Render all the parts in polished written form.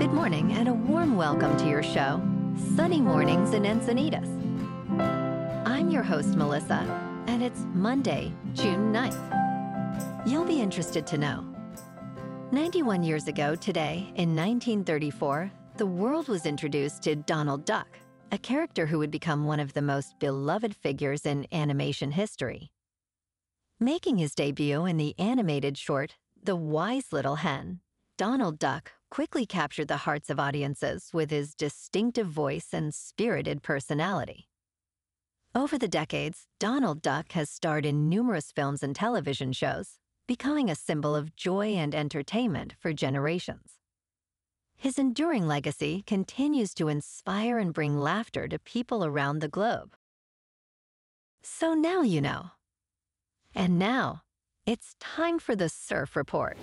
Good morning and a warm welcome to your show, Sunny Mornings in Encinitas. I'm your host, Melissa, and it's Monday, June 9th. You'll be interested to know. 91 years ago today, in 1934, the world was introduced to Donald Duck, a character who would become one of the most beloved figures in animation history. Making his debut in the animated short, The Wise Little Hen, Donald Duck quickly captured the hearts of audiences with his distinctive voice and spirited personality. Over the decades, Donald Duck has starred in numerous films and television shows, becoming a symbol of joy and entertainment for generations. His enduring legacy continues to inspire and bring laughter to people around the globe. So now you know. And now, it's time for the Surf Report.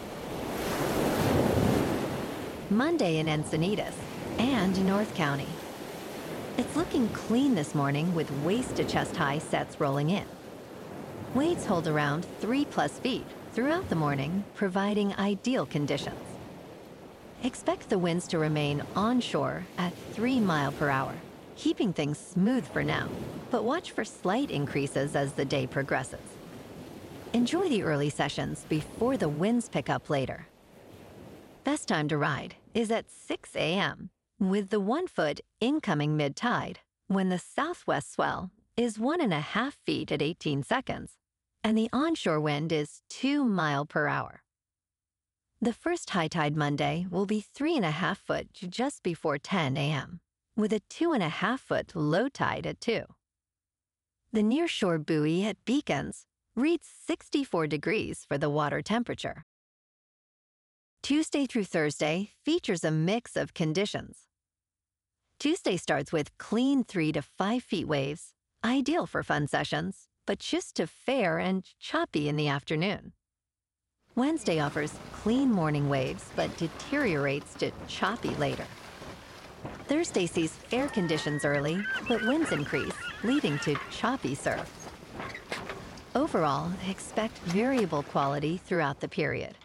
Monday in Encinitas and North County. It's looking clean this morning with waist to chest high sets rolling in. Waves hold around 3+ feet throughout the morning, providing ideal conditions. Expect the winds to remain onshore at 3 miles per hour, keeping things smooth for now, but watch for slight increases as the day progresses. Enjoy the early sessions before the winds pick up later. Best time to ride is at 6 a.m., with the 1 foot incoming mid-tide when the southwest swell is 1.5 feet at 18 seconds, and the onshore wind is 2 miles per hour. The first high tide Monday will be 3.5 foot just before 10 a.m., with a 2.5 foot low tide at 2. The nearshore buoy at Beacons reads 64 degrees for the water temperature. Tuesday through Thursday features a mix of conditions. Tuesday starts with clean 3 to 5 feet waves, ideal for fun sessions, but just to fair and choppy in the afternoon. Wednesday offers clean morning waves, but deteriorates to choppy later. Thursday sees fair conditions early, but winds increase, leading to choppy surf. Overall, expect variable quality throughout the period.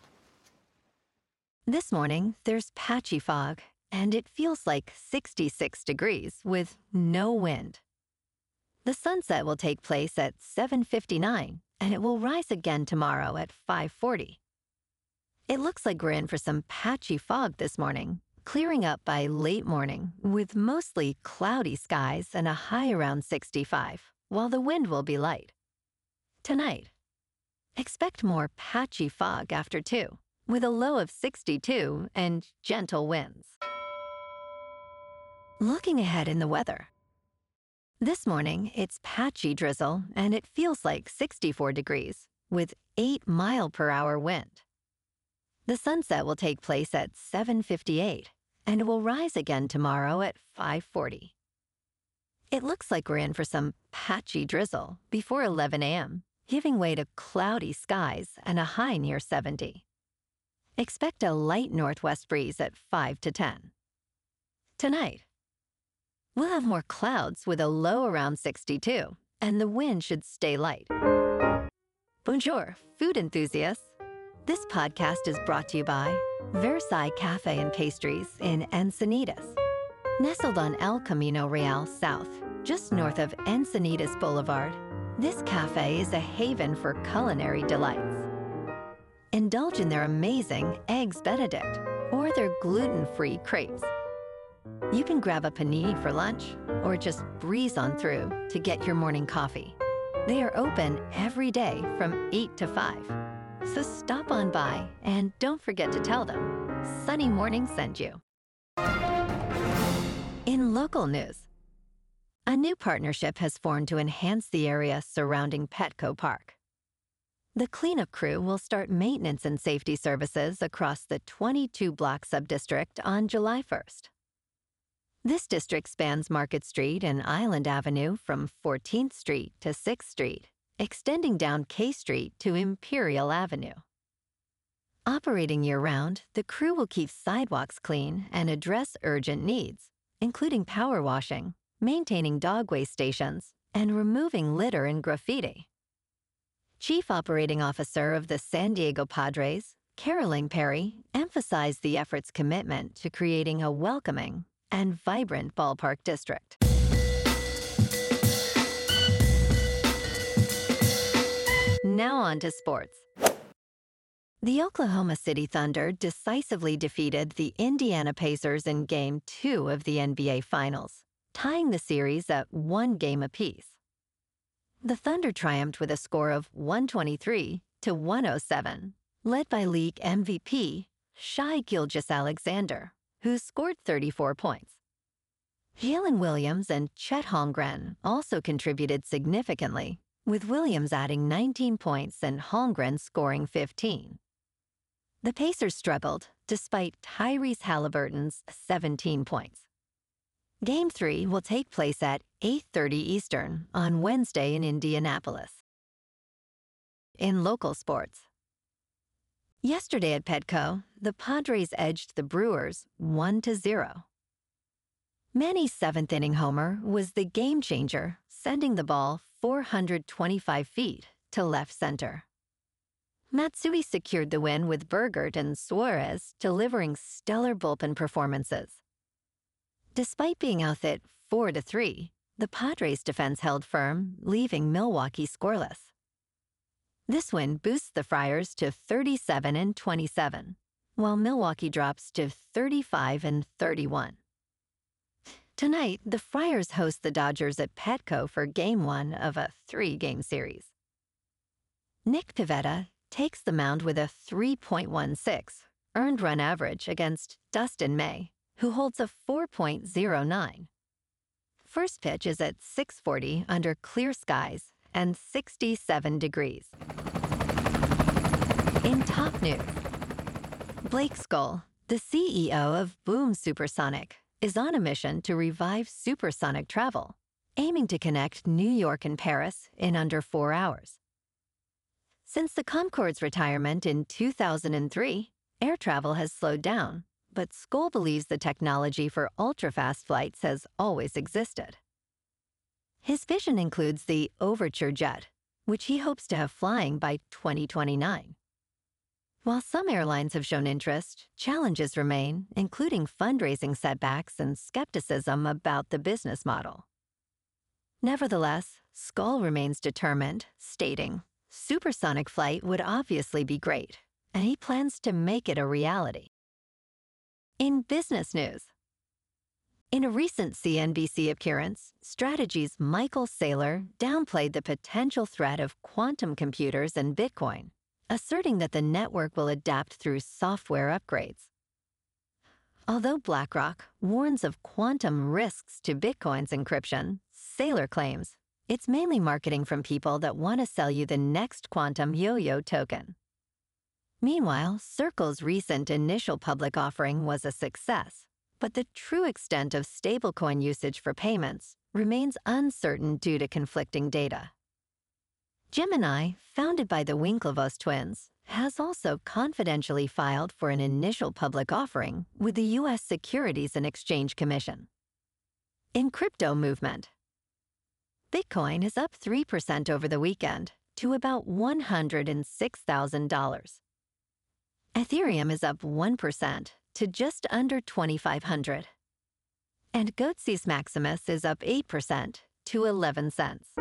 This morning, there's patchy fog, and it feels like 66 degrees with no wind. The sunset will take place at 7:59, and it will rise again tomorrow at 5:40. It looks like we're in for some patchy fog this morning, clearing up by late morning with mostly cloudy skies and a high around 65, while the wind will be light. Tonight, expect more patchy fog after 2, with a low of 62 and gentle winds. Looking ahead in the weather. This morning, it's patchy drizzle, and it feels like 64 degrees, with 8 miles per hour wind. The sunset will take place at 7:58, and it will rise again tomorrow at 5:40. It looks like we're in for some patchy drizzle before 11 a.m., giving way to cloudy skies and a high near 70. Expect a light northwest breeze at 5 to 10. Tonight, we'll have more clouds with a low around 62, and the wind should stay light. Bonjour, food enthusiasts. This podcast is brought to you by Versailles Cafe and Pastries in Encinitas. Nestled on El Camino Real South, just north of Encinitas Boulevard, this cafe is a haven for culinary delights. Indulge in their amazing Eggs Benedict or their gluten-free crepes. You can grab a panini for lunch or just breeze on through to get your morning coffee. They are open every day from 8 to 5. So stop on by and don't forget to tell them Sunny Morning sent you. In local news, a new partnership has formed to enhance the area surrounding Petco Park. The cleanup crew will start maintenance and safety services across the 22-block subdistrict on July 1st. This district spans Market Street and Island Avenue from 14th Street to 6th Street, extending down K Street to Imperial Avenue. Operating year-round, the crew will keep sidewalks clean and address urgent needs, including power washing, maintaining dog waste stations, and removing litter and graffiti. Chief Operating Officer of the San Diego Padres, Caroline Perry emphasized the effort's commitment to creating a welcoming and vibrant ballpark district. Now on to sports. The Oklahoma City Thunder decisively defeated the Indiana Pacers in Game 2 of the NBA Finals, tying the series at 1 game apiece. The Thunder triumphed with a score of 123-107, led by league MVP Shai Gilgeous-Alexander, who scored 34 points. Jalen Williams and Chet Holmgren also contributed significantly, with Williams adding 19 points and Holmgren scoring 15. The Pacers struggled despite Tyrese Halliburton's 17 points. Game 3 will take place at 8:30 Eastern on Wednesday in Indianapolis. In local sports. Yesterday at Petco, the Padres edged the Brewers 1-0. Manny's seventh-inning homer was the game changer, sending the ball 425 feet to left center. Matsui secured the win with Bergert and Suarez delivering stellar bullpen performances. Despite being out-hit 4-3, the Padres' defense held firm, leaving Milwaukee scoreless. This win boosts the Friars to 37-27, while Milwaukee drops to 35-31. Tonight, the Friars host the Dodgers at Petco for Game 1 of a 3-game series. Nick Pivetta takes the mound with a 3.16 earned run average against Dustin May, who holds a 4.09. First pitch is at 6:40 under clear skies and 67 degrees. In top news, Blake Skoll, the CEO of Boom Supersonic, is on a mission to revive supersonic travel, aiming to connect New York and Paris in under 4 hours. Since the Concorde's retirement in 2003, air travel has slowed down, but Skoll believes the technology for ultra-fast flights has always existed. His vision includes the Overture jet, which he hopes to have flying by 2029. While some airlines have shown interest, challenges remain, including fundraising setbacks and skepticism about the business model. Nevertheless, Skoll remains determined, stating, "Supersonic flight would obviously be great, and he plans to make it a reality." In business news, in a recent CNBC appearance, Strategy's Michael Saylor downplayed the potential threat of quantum computers and Bitcoin, asserting that the network will adapt through software upgrades. Although BlackRock warns of quantum risks to Bitcoin's encryption, Saylor claims it's mainly marketing from people that want to sell you the next quantum yo-yo token. Meanwhile, Circle's recent initial public offering was a success, but the true extent of stablecoin usage for payments remains uncertain due to conflicting data. Gemini, founded by the Winklevoss twins, has also confidentially filed for an initial public offering with the U.S. Securities and Exchange Commission. In crypto movement, Bitcoin is up 3% over the weekend to about $106,000. Ethereum is up 1% to just under 2,500. And Goatsis Maximus is up 8% to 11 cents.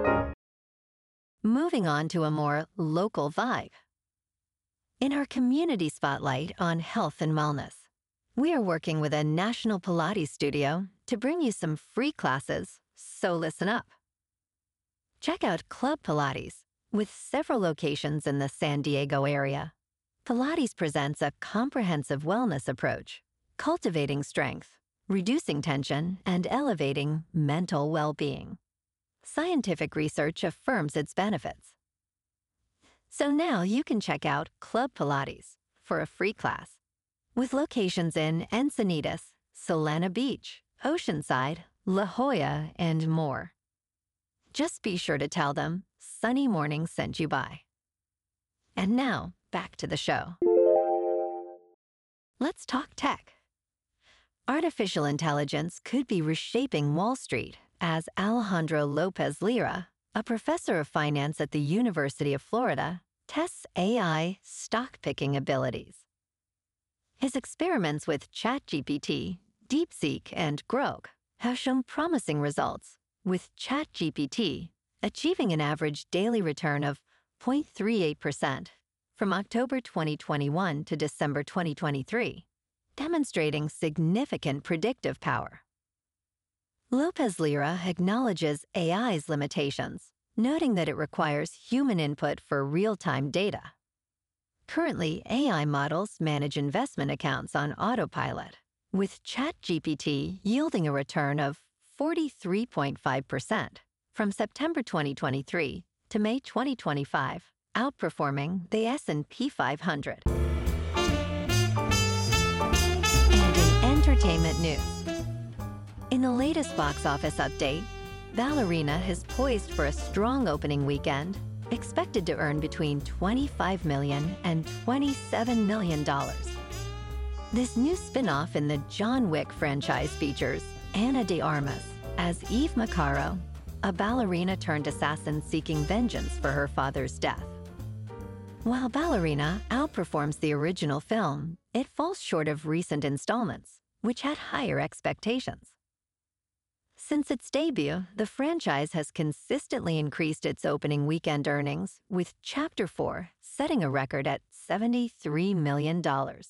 Moving on to a more local vibe. In our community spotlight on health and wellness, we are working with a national Pilates studio to bring you some free classes, so listen up. Check out Club Pilates, with several locations in the San Diego area. Pilates presents a comprehensive wellness approach, cultivating strength, reducing tension, and elevating mental well-being. Scientific research affirms its benefits. So now you can check out Club Pilates for a free class, with locations in Encinitas, Solana Beach, Oceanside, La Jolla, and more. Just be sure to tell them Sunny Morning sent you by. And now, back to the show. Let's talk tech. Artificial intelligence could be reshaping Wall Street, as Alejandro Lopez Lira, a professor of finance at the University of Florida, tests AI stock-picking abilities. His experiments with ChatGPT, DeepSeek, and Grok have shown promising results, with ChatGPT achieving an average daily return of 0.38% from October 2021 to December 2023, demonstrating significant predictive power. Lopez Lira acknowledges AI's limitations, noting that it requires human input for real-time data. Currently, AI models manage investment accounts on autopilot, with ChatGPT yielding a return of 43.5% from September 2023 to May 2025, outperforming the S&P 500. And in entertainment news, in the latest box office update, Ballerina is poised for a strong opening weekend, expected to earn between $25 million and $27 million. This new spin-off in the John Wick franchise features Ana de Armas as Eve Macaro, a ballerina-turned-assassin seeking vengeance for her father's death. While Ballerina outperforms the original film, it falls short of recent installments, which had higher expectations. Since its debut, the franchise has consistently increased its opening weekend earnings, with Chapter 4 setting a record at $73 million.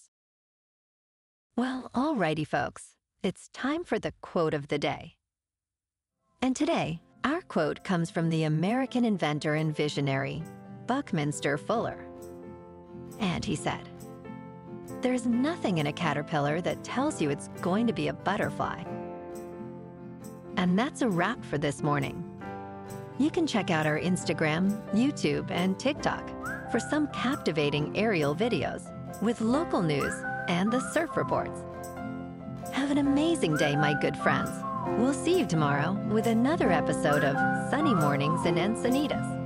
Well, alrighty, folks, it's time for the quote of the day. And today, our quote comes from the American inventor and visionary, Buckminster Fuller. And he said, "There's nothing in a caterpillar that tells you it's going to be a butterfly." And that's a wrap for this morning. You can check out our Instagram, YouTube, and TikTok for some captivating aerial videos with local news and the surf reports. Have an amazing day, my good friends. We'll see you tomorrow with another episode of Sunny Mornings in Encinitas.